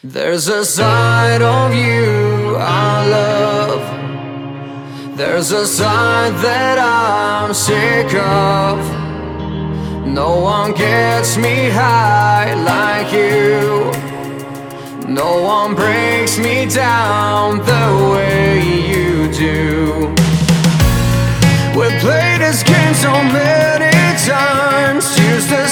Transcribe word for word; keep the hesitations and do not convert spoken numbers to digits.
There's a side of you I love. There's a side that I'm sick of. No one gets me high like you. No one breaks me down the way you do. We played this game so many times, used the